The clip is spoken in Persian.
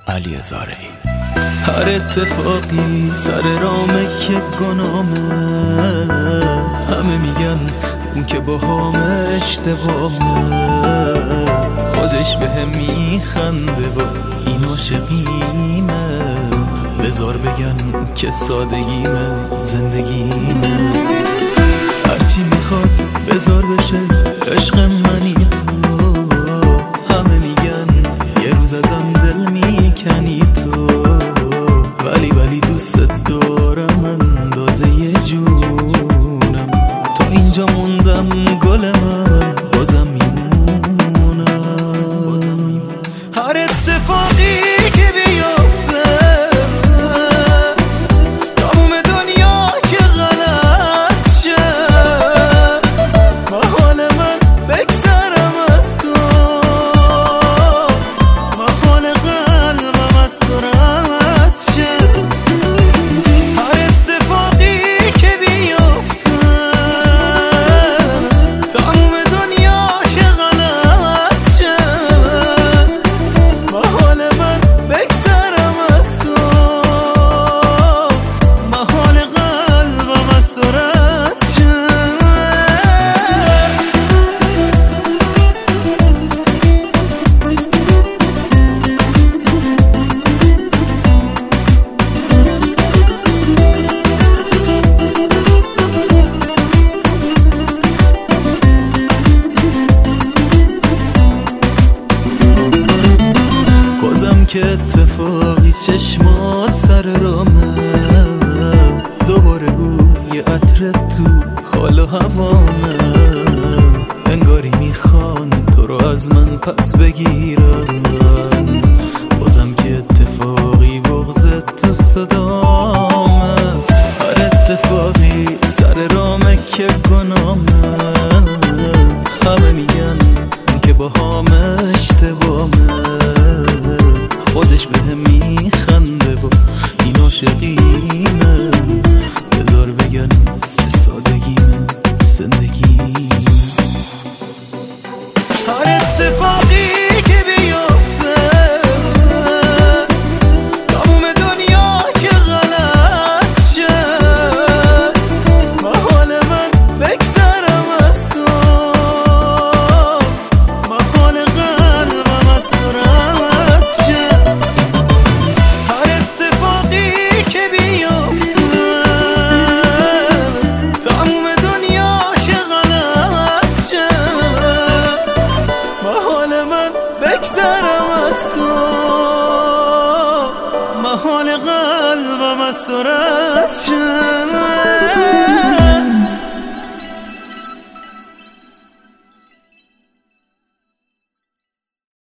علی زارعی. هر اتفاقی سر رامه که گنامه، همه میگن اون که با همه اشتباهه، خودش به هم میخنده و این عاشقیمه، بذار بگن که سادگیمه زندگیمه. هرچی میخواد بذار بشه عشق منی تو، همه میگن یه روز ازم دل میکنی تو، ولی دوست دارم اندازه یه جونم، تو اینجا موندم گل من بازم میمونم. هر اتفاقی که بیفته تموم دنیا که غلط شه، محال من بگذرم از تو، محال قلبم از تو رد شه. هر اتفاقی که بیفته تموم دنیا که غلط شه، محال من بگذرم از تو، محال قلبم از تو رد شه. بازم که اتفاقی چشمات سر رامه، دوباره بوی عطر تو حال و هوامه، انگاری میخوان تو رو از من پس بگیرن. بازم که اتفاقی بغضت تو صدامه، هر اتفاقی سر رامه که گنامه، همه میگن که با همه اشتباهه، خودش به هم میخنده و این عاشقیمه، بذار بگن سادگیمه زندگیمه. هر اتفاقی که بیفته تموم دنیا که غلط شه، محال من بگذرم از تو، محال قلبم از تو رد شه. هر اتفاقی که بیفته تموم دنیا که غلط شه، محال من بگذرم از تو، محال قلبم از تو رد شه.